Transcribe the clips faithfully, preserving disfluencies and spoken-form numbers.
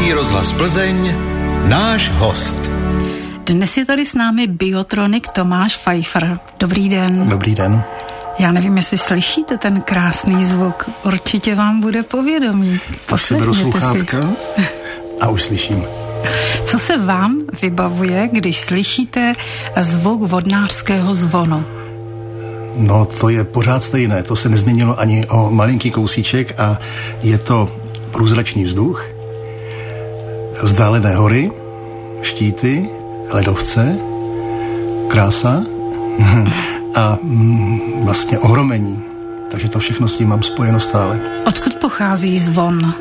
Český rozhlas Plzeň, náš host. Dnes je tady s námi biotronik Tomáš Pfeiffer. Dobrý den. Dobrý den. Já nevím, jestli slyšíte ten krásný zvuk. Určitě vám bude povědomí. Už si beru sluchátka a už slyším. Co se vám vybavuje, když slyšíte zvuk vodnářského zvonu? No, to je pořád stejné. To se nezměnilo ani o malinký kousíček a je to průzračný vzduch, vzdálené hory, štíty, ledovce, krása a mm, vlastně ohromení. Takže to všechno s tím mám spojeno stále. Odkud pochází zvon?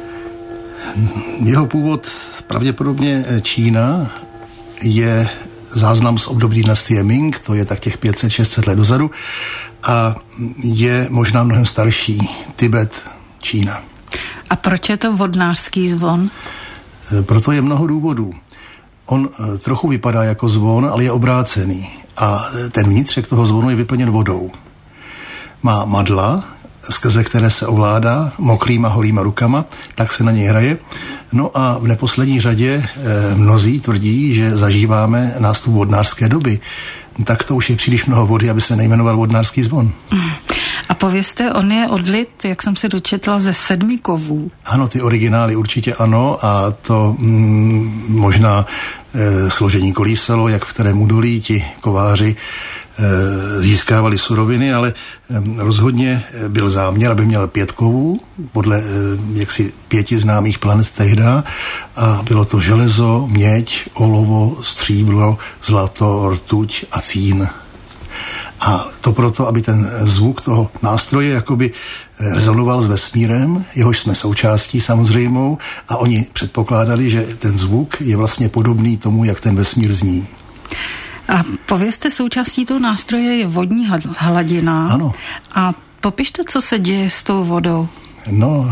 Jeho původ pravděpodobně Čína, je záznam z období dynastie Ming, to je tak těch pět set šest set let dozadu, a je možná mnohem starší. Tibet, Čína. A proč je to vodnářský zvon? Proto je mnoho důvodů. On trochu vypadá jako zvon, ale je obrácený. A ten vnitřek toho zvonu je vyplněn vodou. Má madla, skrze které se ovládá mokrýma holýma rukama, tak se na něj hraje. No a v neposlední řadě e, mnozí tvrdí, že zažíváme nástup vodnářské doby. Tak to už je příliš mnoho vody, aby se nejmenoval vodnářský zvon. A povězte, on je odlit, jak jsem se dočetla, ze sedmi kovů. Ano, ty originály určitě ano a to mm, možná e, složení kolísalo, jak v kterém údolí ti kováři e, získávali suroviny, ale e, rozhodně byl záměr, aby měl pět kovů, podle e, jaksi pěti známých planet tehda, a bylo to železo, měď, olovo, stříbro, zlato, rtuť a cín. A to proto, aby ten zvuk toho nástroje jakoby rezonoval s vesmírem, jehož jsme součástí samozřejmou, a oni předpokládali, že ten zvuk je vlastně podobný tomu, jak ten vesmír zní. A povězte, součástí toho nástroje je vodní hladina. Ano. A popište, co se děje s tou vodou. No,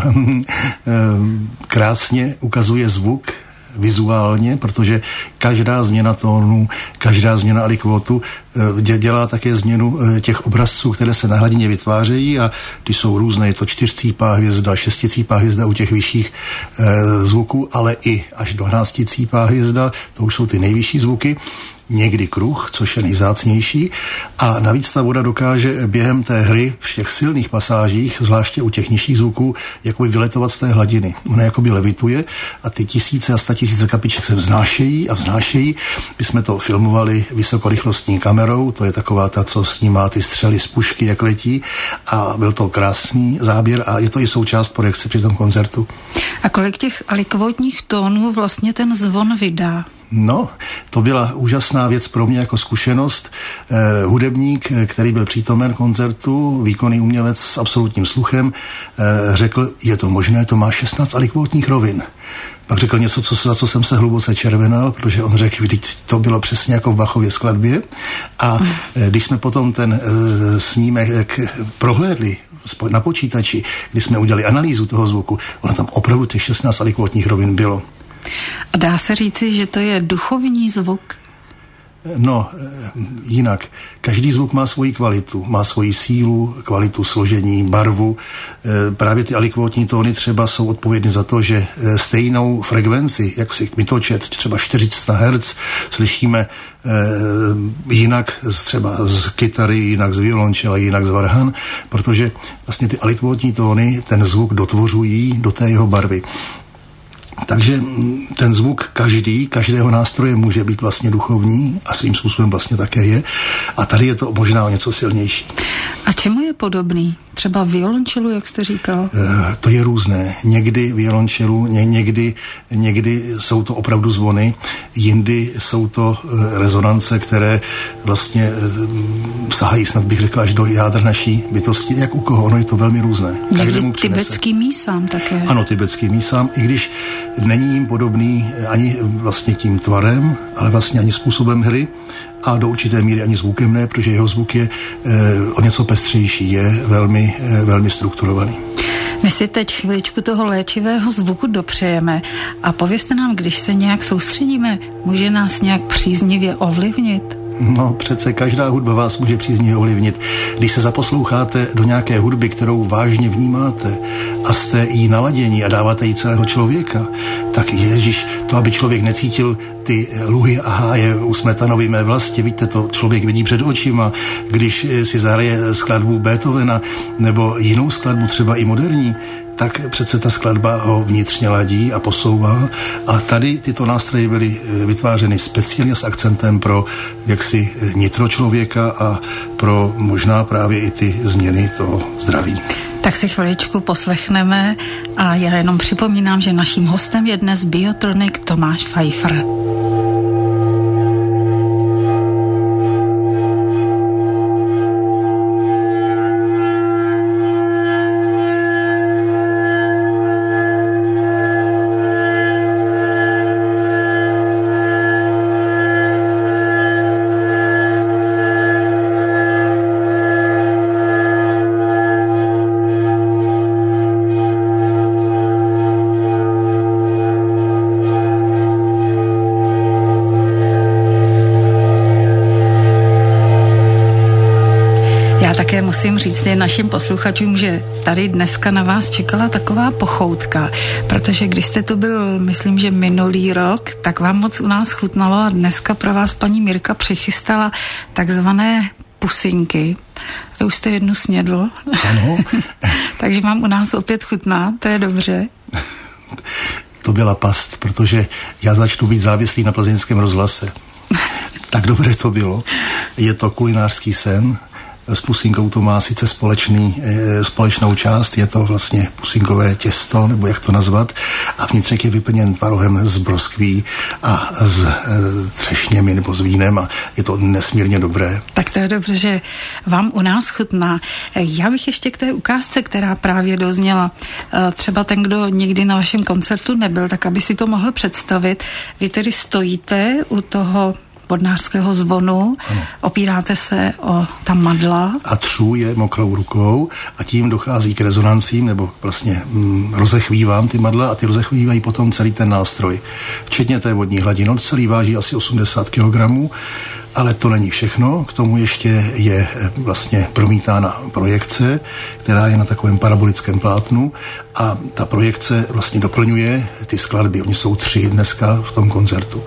krásně ukazuje zvuk vizuálně, protože každá změna tónu, každá změna alikvotu dělá také změnu těch obrazců, které se na hladině vytvářejí, a ty jsou různé. Je to čtyřcípá hvězda, šesticípá hvězda u těch vyšších e, zvuků, ale i až dvanácticípá hvězda, to už jsou ty nejvyšší zvuky. Někdy kruh, což je nejvzácnější, a navíc ta voda dokáže během té hry v těch silných pasážích, zvláště u těch nižších zvuků, jakoby vyletovat z té hladiny. Ona jakoby levituje a ty tisíce a statisíce kapiček se vznášejí a vznášejí. My jsme to filmovali vysokorychlostní kamerou, to je taková ta, co snímá ty střely z pušky, jak letí, a byl to krásný záběr a je to i součást projekce při tom koncertu. A kolik těch alikvotních tónů vlastně ten zvon vydá? No, to byla úžasná věc pro mě jako zkušenost. Eh, hudebník, který byl přítomen koncertu, výkonný umělec s absolutním sluchem, eh, řekl, je to možné, to má šestnáct alikvotních rovin. Pak řekl něco, co, za co jsem se hluboce červenal, protože on řekl, vždyť to bylo přesně jako v Bachově skladbě. A eh, když jsme potom ten eh, snímek prohlédli na počítači, když jsme udělali analýzu toho zvuku, ono tam opravdu těch šestnáct alikvotních rovin bylo. A dá se říci, že to je duchovní zvuk? No, jinak. Každý zvuk má svoji kvalitu, má svoji sílu, kvalitu složení, barvu. Právě ty alikvotní tóny třeba jsou odpovědny za to, že stejnou frekvenci, jak si kmitočet, třeba čtyři sta hertzů, slyšíme jinak třeba z kytary, jinak z violončela, jinak z varhan, protože vlastně ty alikvotní tóny ten zvuk dotvořují do té jeho barvy. Takže ten zvuk každý, každého nástroje může být vlastně duchovní a svým způsobem vlastně také je. A tady je to možná o něco silnější. A čemu je podobný? Třeba violončelu, jak jste říkal? E, to je různé. Někdy violončelu, ně, někdy, někdy jsou to opravdu zvony, jindy jsou to e, rezonance, které vlastně e, sahají, snad bych řekla, až do jádra naší bytosti. Jak u koho? Ono je to velmi různé. Někdy tibetský mísám také. Ano, tibetský mísám, i když není jim podobný ani vlastně tím tvarem, ale vlastně ani způsobem hry, a do určité míry ani zvukem ne, protože jeho zvuk je e, o něco pestřejší, je velmi, e, velmi strukturovaný. My si teď chviličku toho léčivého zvuku dopřejeme a povězte nám, když se nějak soustředíme, může nás nějak příznivě ovlivnit? No přece každá hudba vás může příznivě ovlivnit. Když se zaposloucháte do nějaké hudby, kterou vážně vnímáte a jste jí naladění a dáváte jí celého člověka, tak ježiš, to, aby člověk necítil ty luhy a háje u Smetanovy Mé vlasti, víte, to člověk vidí před očima, když si zahraje skladbu Beethovena nebo jinou skladbu, třeba i moderní, tak přece ta skladba ho vnitřně ladí a posouvá. A tady tyto nástroje byly vytvářeny speciálně s akcentem pro jaksi nitro člověka a pro možná právě i ty změny toho zdraví. Tak si chviličku poslechneme a já jenom připomínám, že naším hostem je dnes biotronik Tomáš Pfeiffer. Také musím říct našim posluchačům, že tady dneska na vás čekala taková pochoutka, protože když jste tu byl, myslím, že minulý rok, tak vám moc u nás chutnalo a dneska pro vás paní Mirka přichystala takzvané pusinky. Vy už jste jednu snědl. Ano. Takže vám u nás opět chutná, to je dobře. To byla past, protože já začnu být závislý na plzeňském rozhlase. Tak dobré to bylo. Je to kulinářský sen. S pusinkou to má sice společný, e, společnou část, je to vlastně pusinkové těsto, nebo jak to nazvat, a vnitřek je vyplněn tvarohem z broskví a s e, třešněmi nebo s vínem a je to nesmírně dobré. Tak to je dobře, že vám u nás chutná. Já bych ještě k té ukázce, která právě dozněla, e, třeba ten, kdo nikdy na vašem koncertu nebyl, tak aby si to mohl představit. Vy tedy stojíte u toho vodnářského zvonu, ano. Opíráte se o ta madla. A třu je mokrou rukou a tím dochází k rezonancím, nebo vlastně mm, rozechvívám ty madla a ty rozechvívají potom celý ten nástroj. Včetně té vodní hladiny. Celý váží asi osmdesát kilogramů, ale to není všechno. K tomu ještě je vlastně promítána projekce, která je na takovém parabolickém plátnu a ta projekce vlastně doplňuje ty skladby. Oni jsou tři dneska v tom koncertu.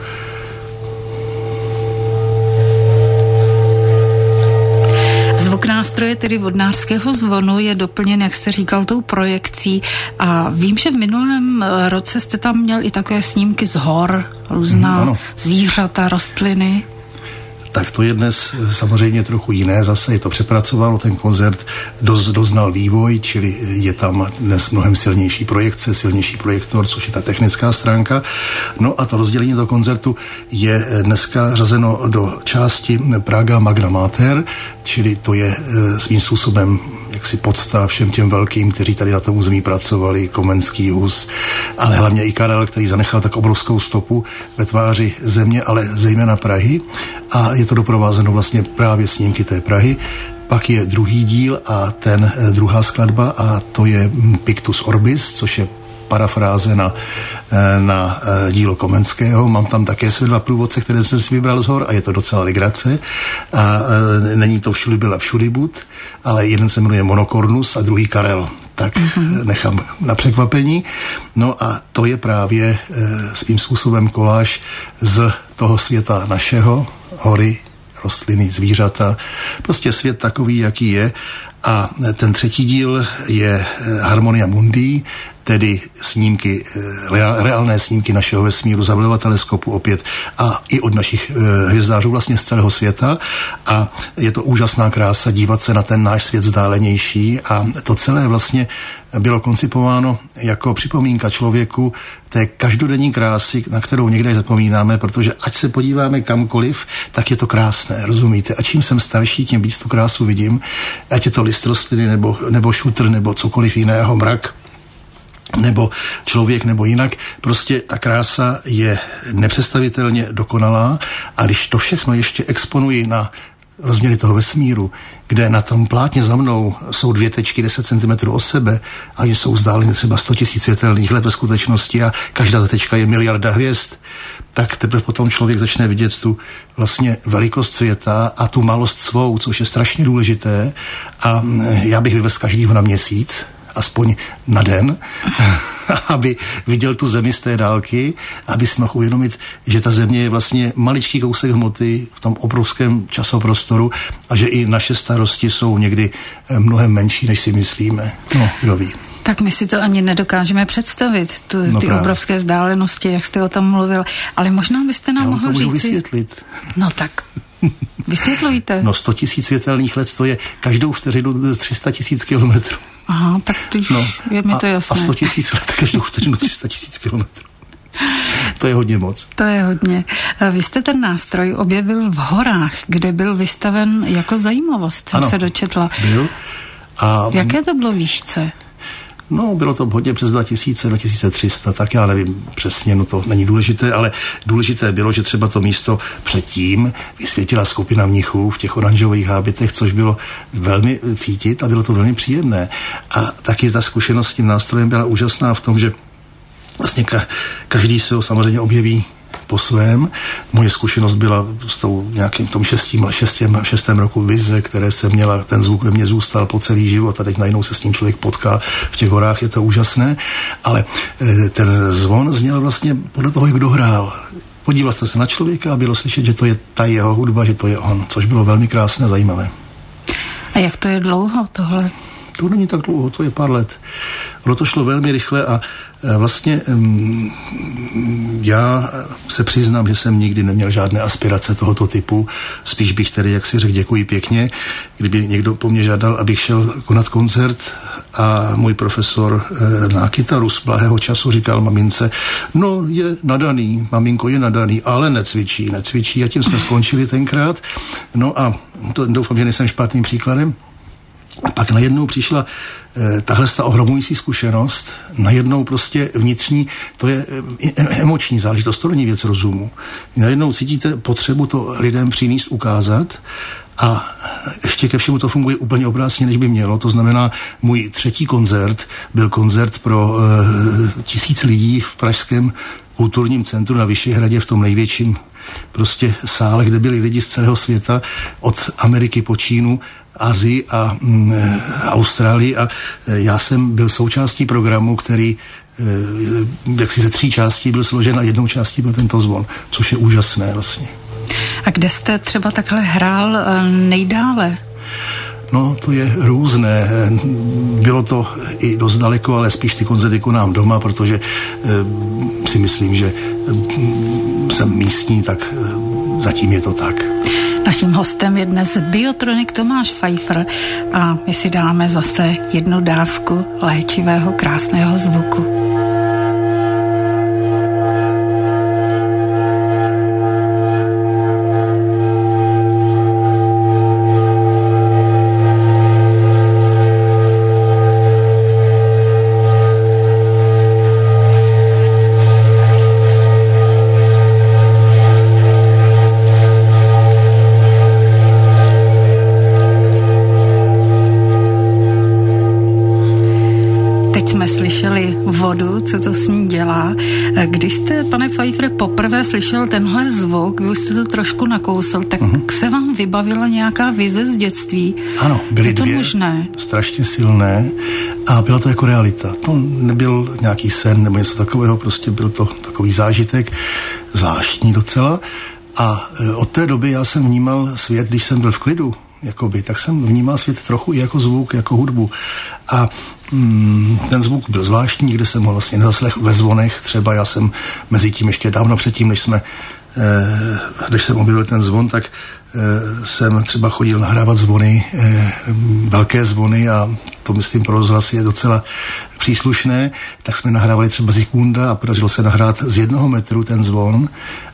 Zvuk nástroje, tedy vodnářského zvonu, je doplněn, jak jste říkal, tou projekcí a vím, že v minulém roce jste tam měl i takové snímky z hor, různá mm, zvířata, rostliny. Tak to je dnes samozřejmě trochu jiné, zase je to přepracováno, ten koncert doz, doznal vývoj, čili je tam dnes mnohem silnější projekce, silnější projektor, což je ta technická stránka. No a to rozdělení toho koncertu je dneska řazeno do části Praga Magna Mater, čili to je svým způsobem jaksi podsta všem těm velkým, kteří tady na tom území pracovali, Komenský, Hus, ale hlavně i Karel, který zanechal tak obrovskou stopu ve tváři země, ale zejména Prahy. A je to doprovázeno vlastně právě snímky té Prahy. Pak je druhý díl a ten druhá skladba a to je Pictus Orbis, což je parafráze na, na dílo Komenského. Mám tam také své dva průvodce, které jsem si vybral z hor a je to docela legrace. A není to všudy byl a všudy bud, ale jeden se jmenuje Monokornus a druhý Karel. Tak mm-hmm. nechám na překvapení. No a to je právě e, svým způsobem koláž z toho světa našeho, hory, rostliny, zvířata, prostě svět takový, jaký je. A ten třetí díl je Harmonia Mundi, tedy snímky, reálné snímky našeho vesmíru, Hubbleova teleskopu opět a i od našich hvězdářů vlastně z celého světa. A je to úžasná krása dívat se na ten náš svět vzdálenější a to celé vlastně bylo koncipováno jako připomínka člověku té každodenní krásy, na kterou někde zapomínáme, protože ať se podíváme kamkoliv, tak je to krásné, rozumíte? A čím jsem starší, tím víc tu krásu vidím, ať je to list rostliny, nebo, nebo šutr, nebo cokoliv jiného, mrak, nebo člověk, nebo jinak. Prostě ta krása je nepředstavitelně dokonalá a když to všechno ještě exponuji na rozměry toho vesmíru, kde na tom plátně za mnou jsou dvě tečky deset centimetrů od sebe a jsou vzdáleny třeba sto tisíc světelných let ve skutečnosti a každá ta tečka je miliarda hvězd, tak teprve potom člověk začne vidět tu vlastně velikost světa a tu malost svou, což je strašně důležité. A já bych vyvez každýho na měsíc, aspoň na den, aby viděl tu zemi z té dálky, aby si mohl uvědomit, že ta země je vlastně maličký kousek hmoty v tom obrovském časoprostoru a že i naše starosti jsou někdy mnohem menší, než si myslíme. No, kdo ví. Tak my si to ani nedokážeme představit, tu, no ty právě. Obrovské vzdálenosti, jak jste o tom mluvil. Ale možná byste nám Já mohl říct... říct... vysvětlit. No tak, vysvětlujte. No sto tisíc světelných let, to je každou vteřinu tři sta tisíc kilometrů. Aha, tak to už no, je mi to jasné. A sto tisíc let každou vteřinu tři sta tisíc kilometrů. To je hodně moc. To je hodně. Vy jste ten nástroj objevil v horách, kde byl vystaven jako zajímavost, jsem ano, se dočetla. Byl. A jaké to bylo výšce? No, bylo to hodně přes dva tisíce, dva tisíce tři sta, tak já nevím přesně, no to není důležité, ale důležité bylo, že třeba to místo předtím vysvětila skupina mnichů v těch oranžových hábitech, což bylo velmi cítit a bylo to velmi příjemné. A taky ta zkušenost s tím nástrojem byla úžasná v tom, že vlastně ka- každý se ho samozřejmě objeví po svém. Moje zkušenost byla s tou nějakým tom šestím, šestém, šestém roku vize, které jsem měla, ten zvuk ve mně zůstal po celý život a teď najednou se s ním člověk potká v těch horách, je to úžasné, ale e, ten zvon zněl vlastně podle toho, kdo hrál. Podíval jste se na člověka a bylo slyšet, že to je ta jeho hudba, že to je on, což bylo velmi krásné a zajímavé. A jak to je dlouho tohle? To není tak dlouho, to je pár let. Ono to šlo velmi rychle a vlastně já se přiznám, že jsem nikdy neměl žádné aspirace tohoto typu. Spíš bych tedy, jak si řekl, děkuji pěkně, kdyby někdo po mně žádal, abych šel konat koncert a můj profesor na kytaru z blahého času říkal mamince, no je nadaný, maminko je nadaný, ale necvičí, necvičí a tím jsme skončili tenkrát. No a to doufám, že nejsem špatným příkladem. A pak najednou přišla e, tahle ta ohromující zkušenost, najednou prostě vnitřní, to je e, emoční záležitost, to není věc rozumu. Najednou cítíte potřebu to lidem přinést, ukázat a ještě ke všemu to funguje úplně obráceně, než by mělo. To znamená, můj třetí koncert byl koncert pro e, tisíc lidí v pražském kulturním centru na Vyšehradě v tom největším prostě sále, kde byli lidi z celého světa, od Ameriky po Čínu, Asii a mm, Austrálii a já jsem byl součástí programu, který e, jaksi ze tří částí byl složen a jednou částí byl tento zvon, což je úžasné vlastně. A kde jste třeba takhle hrál nejdále? No, to je různé. Bylo to i dost daleko, ale spíš ty koncerty konám doma, protože e, si myslím, že e, jsem místní, tak e, zatím je to tak. Naším hostem je dnes biotronik Tomáš Pfeiffer a my si dáme zase jednu dávku léčivého krásného zvuku. Vodu, co to s ní dělá. Když jste, pane Pfeiffere, poprvé slyšel tenhle zvuk, vy už jste to trošku nakousl, tak uh-huh. se vám vybavila nějaká vize z dětství? Ano, byly je to dvě možné? Strašně silné a byla to jako realita. To nebyl nějaký sen nebo něco takového, prostě byl to takový zážitek, zvláštní docela. A od té doby já jsem vnímal svět, když jsem byl v klidu, jakoby, tak jsem vnímal svět trochu i jako zvuk, jako hudbu. A mm, ten zvuk byl zvláštní, kde jsem ho vlastně nezaslechl ve zvonech. Třeba já jsem mezi tím ještě dávno předtím, než jsme eh, když jsem objevil ten zvon, tak eh, jsem třeba chodil nahrávat zvony, eh, velké zvony a to myslím pro rozhlas je docela příslušné, tak jsme nahrávali třeba Zikmunda a podařilo se nahrát z jednoho metru ten zvon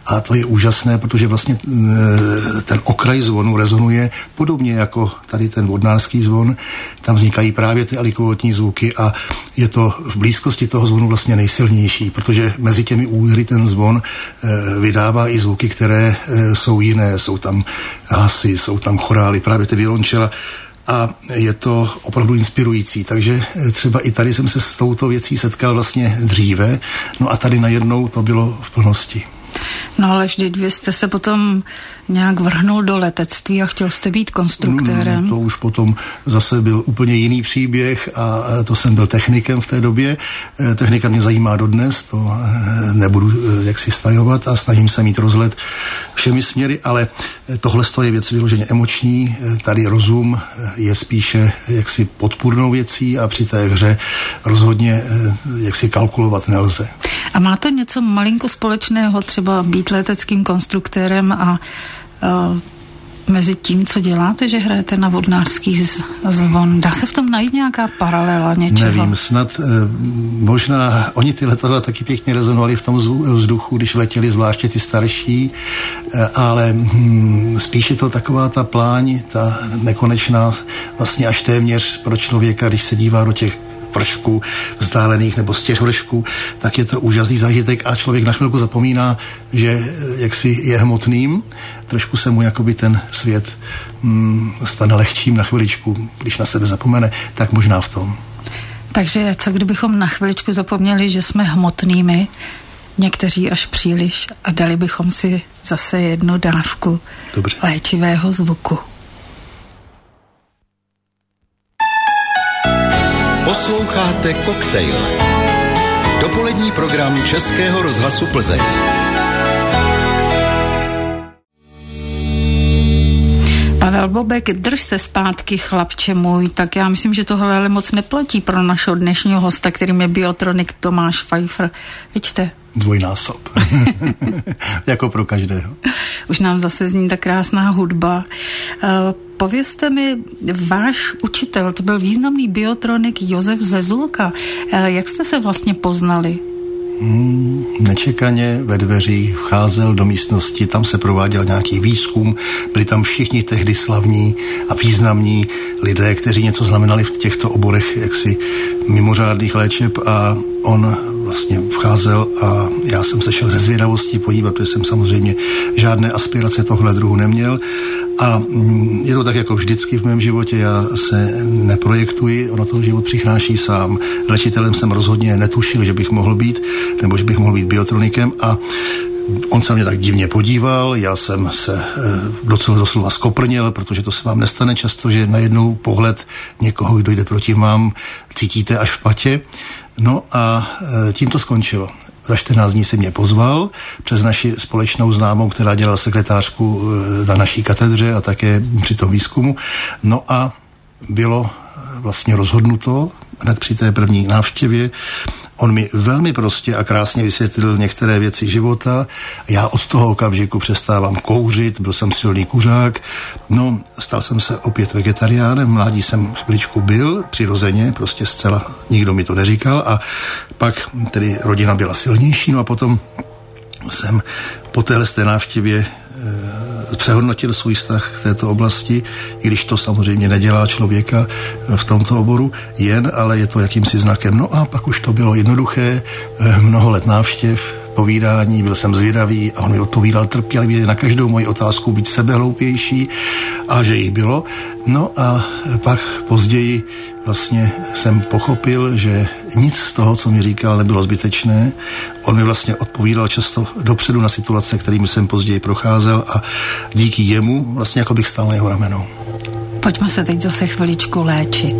A to je úžasné, protože vlastně ten okraj zvonu rezonuje podobně jako tady ten vodnářský zvon. Tam vznikají právě ty alikvotní zvuky a je to v blízkosti toho zvonu vlastně nejsilnější, protože mezi těmi údery ten zvon vydává i zvuky, které jsou jiné. Jsou tam hlasy, jsou tam chorály, právě ty violončela. A je to opravdu inspirující, takže třeba i tady jsem se s touto věcí setkal vlastně dříve, no a tady najednou to bylo v plnosti. No ale vždyť vy jste se potom nějak vrhnul do letectví a chtěl jste být konstruktérem. No, to už potom zase byl úplně jiný příběh a to jsem byl technikem v té době. Technika mě zajímá dodnes, to nebudu jaksi stajovat a snažím se mít rozhled všemi směry, ale tohle je věc vyloženě emoční, tady rozum je spíše jaksi podpůrnou věcí a při té hře rozhodně jaksi kalkulovat nelze. A má to něco malinko společného, třeba být leteckým konstruktérem a uh, mezi tím, co děláte, že hrajete na vodnářský zvon? Dá se v tom najít nějaká paralela něčeho? Nevím, snad eh, možná oni ty letadla taky pěkně rezonovali v tom vzduchu, když letěli zvláště ty starší, eh, ale hm, spíš je to taková ta pláň, ta nekonečná, vlastně až téměř pro člověka, když se dívá do těch vršků vzdálených nebo z těch vršků, tak je to úžasný zážitek a člověk na chvilku zapomíná, že jaksi je hmotným, trošku se mu jakoby ten svět mm, stane lehčím na chviličku, když na sebe zapomene, tak možná v tom. Takže co kdybychom na chviličku zapomněli, že jsme hmotnými, někteří až příliš, a dali bychom si zase jednu dávku Dobře. léčivého zvuku. Posloucháte Koktejl. Dopolední program Českého rozhlasu Plzeň. Pavel Bobek, drž se zpátky, chlapče můj, tak já myslím, že tohle ale moc neplatí pro našeho dnešního hosta, kterým je biotronik Tomáš Pfeiffer. Vidíte? Dvojnásob. Jako pro každého. Už nám zase zní ta krásná hudba. Uh, povězte mi, váš učitel, to byl významný biotronik Josef Zezulka. Uh, jak jste se vlastně poznali? Hmm, nečekaně ve dveřích vcházel do místnosti, tam se prováděl nějaký výzkum, byli tam všichni tehdy slavní a významní lidé, kteří něco znamenali v těchto oborech jaksi mimořádných léčeb a on vlastně vcházel a já jsem se šel ze zvědavostí podívat, protože jsem samozřejmě žádné aspirace tohle druhu neměl a je to tak jako vždycky v mém životě, já se neprojektuji, ono to život přichnáší sám. Léčitelem jsem rozhodně netušil, že bych mohl být, nebo že bych mohl být biotronikem a on se mě tak divně podíval, já jsem se docela doslova skoprněl, protože to se vám nestane často, že najednou pohled někoho, kdo jde proti vám, cítíte až v patě. No a tím to skončilo. Za čtrnáct dní si mě pozval přes naši společnou známou, která dělala sekretářku na naší katedře a také při tom výzkumu. No a bylo vlastně rozhodnuto hned při té první návštěvě. On mi velmi prostě a krásně vysvětlil některé věci života. Já od toho okamžiku přestávám kouřit, byl jsem silný kuřák. No, stal jsem se opět vegetariánem, mládí jsem chviličku byl, přirozeně, prostě zcela nikdo mi to neříkal a pak tedy rodina byla silnější, no a potom jsem po téhle té návštěvě e, přehodnotil svůj vztah k této oblasti, i když to samozřejmě nedělá člověka v tomto oboru jen, ale je to jakýmsi znakem. No a pak už to bylo jednoduché, e, mnoho let návštěv, povídání, byl jsem zvědavý a on mi odpovídal trpělivě na každou moji otázku, být sebehloupější a že jí bylo. No a pak později vlastně jsem pochopil, že nic z toho, co mi říkal, nebylo zbytečné. On mi vlastně odpovídal často dopředu na situace, kterými jsem později procházel a díky jemu vlastně jako bych stál na jeho ramenou. Pojďme se teď zase chviličku léčit.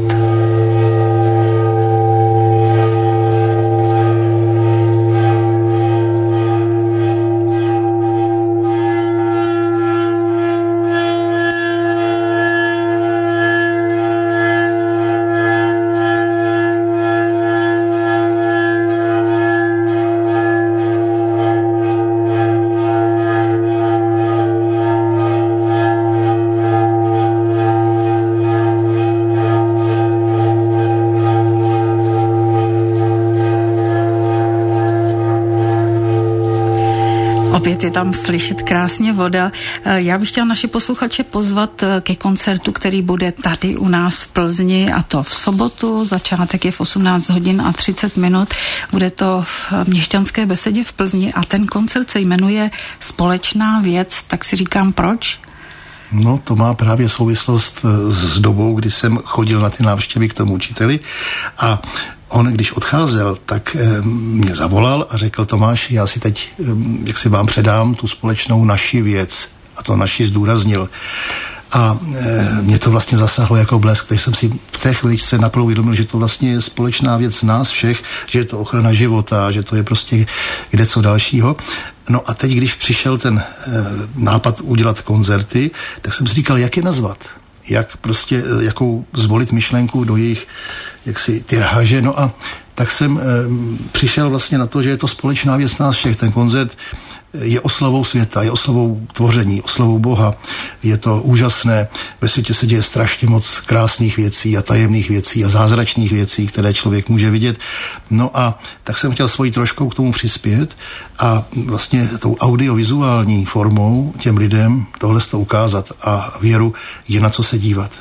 Opět je tam slyšet krásně voda. Já bych chtěla naše posluchače pozvat ke koncertu, který bude tady u nás v Plzni, a to v sobotu. Začátek je v osmnáct hodin a třicet minut. Bude to v Měšťanské besedě v Plzni a ten koncert se jmenuje Společná věc. Tak si říkám, proč? No, to má právě souvislost s dobou, kdy jsem chodil na ty návštěvy k tomu učiteli a on, když odcházel, tak mě zavolal a řekl: Tomáši, já si teď, jak si vám předám tu společnou naši věc. A to naši zdůraznil. A e, mě to vlastně zasáhlo jako blesk, když jsem si v té chvíličce naplno uvědomil, že to vlastně je společná věc nás všech, že je to ochrana života, že to je prostě kde co dalšího. No a teď, když přišel ten e, nápad udělat koncerty, tak jsem si říkal, jak je nazvat. Jak prostě, jakou zvolit myšlenku do jejich jaksi tyrháže. No a tak jsem e, přišel vlastně na to, že je to společná věc nás všech. Ten koncert je oslavou světa, je oslavou tvoření, oslavou Boha. Je to úžasné. Ve světě se děje strašně moc krásných věcí a tajemných věcí a zázračných věcí, které člověk může vidět. No a tak jsem chtěl svojí troškou k tomu přispět a vlastně tou audiovizuální formou těm lidem tohle to ukázat a věru je na co se dívat.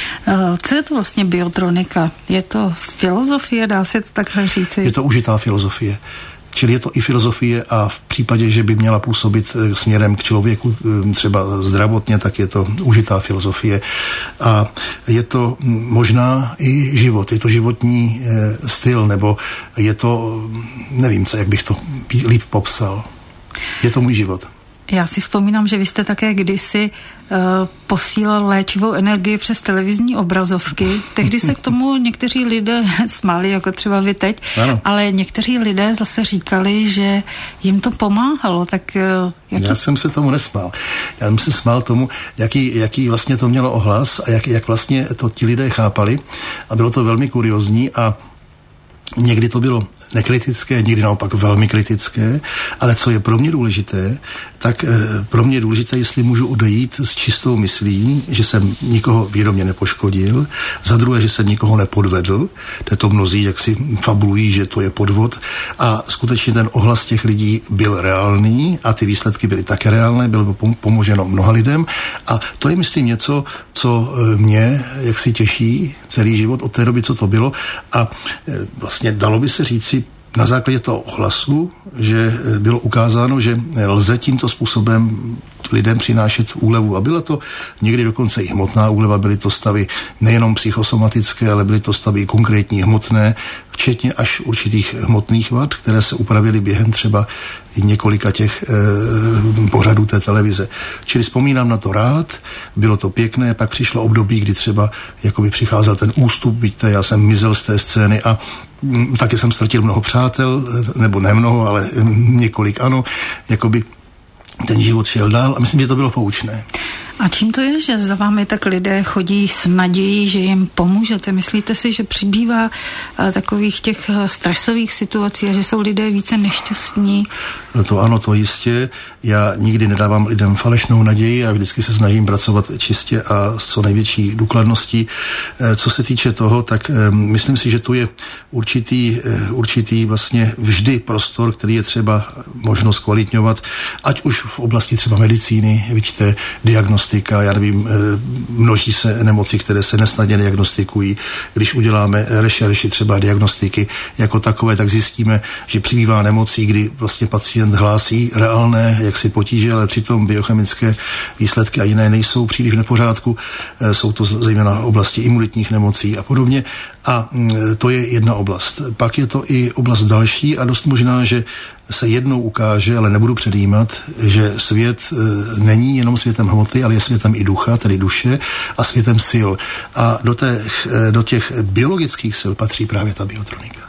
Co je to vlastně biotronika? Je to filozofie, dá se to takhle říci? Je to užitá filozofie. Čili je to i filozofie a v případě, že by měla působit směrem k člověku třeba zdravotně, tak je to užitá filozofie. A je to možná i život, je to životní styl, nebo je to, nevím co, jak bych to líp popsal. Je to můj život. Já si vzpomínám, že vy jste také kdysi uh, posílal léčivou energii přes televizní obrazovky. Tehdy se k tomu někteří lidé smáli, jako třeba vy teď, ano. Ale někteří lidé zase říkali, že jim to pomáhalo. Tak, uh, jaký... Já jsem se tomu nesmál. Já jsem se smál tomu, jaký, jaký vlastně to mělo ohlas a jak, jak vlastně to ti lidé chápali. A bylo to velmi kuriozní a někdy to bylo nekritické, někdy naopak velmi kritické, ale co je pro mě důležité, tak e, pro mě je důležité, jestli můžu odejít s čistou myslí, že jsem nikoho vědomě nepoškodil, za druhé, že jsem nikoho nepodvedl, to je to mnozí, jak si fabulují, že to je podvod, a skutečně ten ohlas těch lidí byl reálný a ty výsledky byly také reálné, bylo pomoženo mnoha lidem a to je, myslím, něco, co mě jaksi těší celý život od té doby, co to bylo, a e, vlastně dalo by se říci na základě toho ohlasu, že bylo ukázáno, že lze tímto způsobem lidem přinášet úlevu. A byla to někdy dokonce i hmotná úleva, byly to stavy nejenom psychosomatické, ale byly to stavy konkrétní hmotné, včetně až určitých hmotných vad, které se upravily během třeba několika těch e, pořadů té televize. Čili vzpomínám na to rád, bylo to pěkné, pak přišlo období, kdy třeba jakoby přicházel ten ústup, vidíte, já jsem mizel z té scény a taky jsem ztratil mnoho přátel, nebo ne mnoho, ale několik ano, jakoby ten život šel dál a myslím, že to bylo poučné. A čím to je, že za vámi tak lidé chodí s nadějí, že jim pomůžete? Myslíte si, že přibývá takových těch stresových situací a že jsou lidé více nešťastní? To ano, to jistě. Já nikdy nedávám lidem falešnou naději a vždycky se snažím pracovat čistě a s co největší důkladností. Co se týče toho, tak myslím si, že tu je určitý, určitý vlastně vždy prostor, který je třeba možno zkvalitňovat, ať už v oblasti třeba medicíny, vidíte, diagnostika, já nevím, množí se nemoci, které se nesnadně diagnostikují. Když uděláme rešerši třeba diagnostiky jako takové, tak zjistíme, že přibývá nemocí, kdy vlastně pacient hlásí reálné jaksi potíže, ale přitom biochemické výsledky a jiné nejsou příliš v nepořádku. Jsou to zejména oblasti imunitních nemocí a podobně. A to je jedna oblast. Pak je to i oblast další a dost možná, že se jednou ukáže, ale nebudu předjímat, že svět e, není jenom světem hmoty, ale je světem i ducha, tedy duše, a světem sil. A do těch, e, do těch biologických sil patří právě ta biotronika.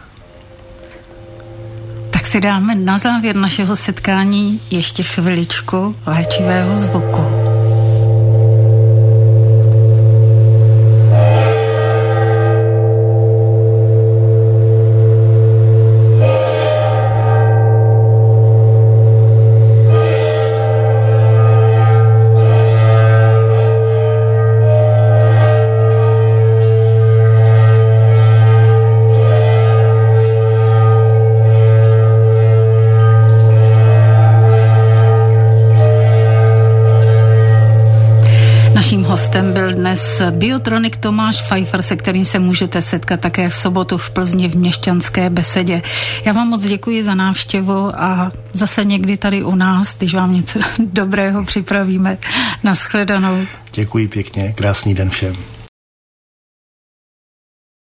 Tak si dáme na závěr našeho setkání ještě chviličku léčivého zvuku. hostem byl dnes biotronik Tomáš Pfeiffer, se kterým se můžete setkat také v sobotu v Plzni v Měšťanské besedě. Já vám moc děkuji za návštěvu a zase někdy tady u nás, když vám něco dobrého připravíme. Naschledanou. Děkuji pěkně, krásný den všem.